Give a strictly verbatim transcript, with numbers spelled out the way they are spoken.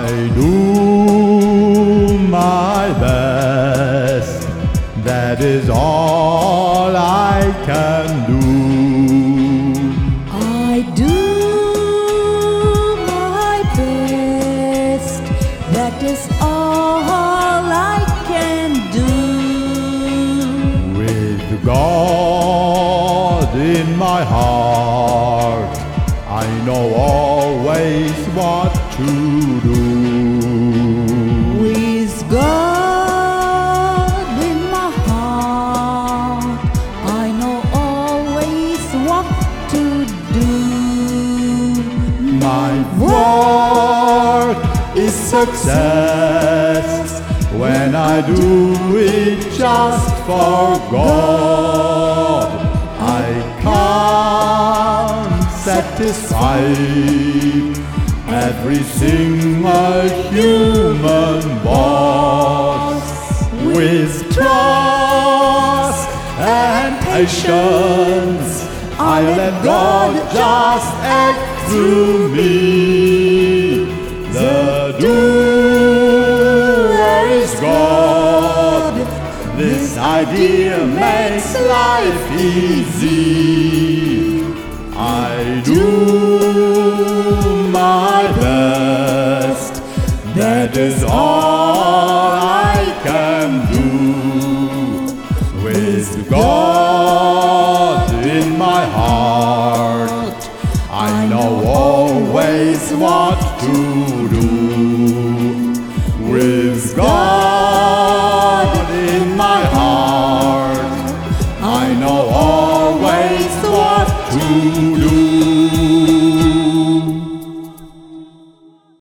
I do my best, that is all I can do. I do my best, that is all I can do. With God in my heart, I know always what to do. With God in my heart, I know always what to do. My work is success when I do it just for God. I can't satisfy every single human boss. With trust and patience, I let God just act through me. The doer is God. This idea makes life easy. I do my best, that is all I can do. With God in my heart, I know always what to do. With God in my heart, I know always what to do.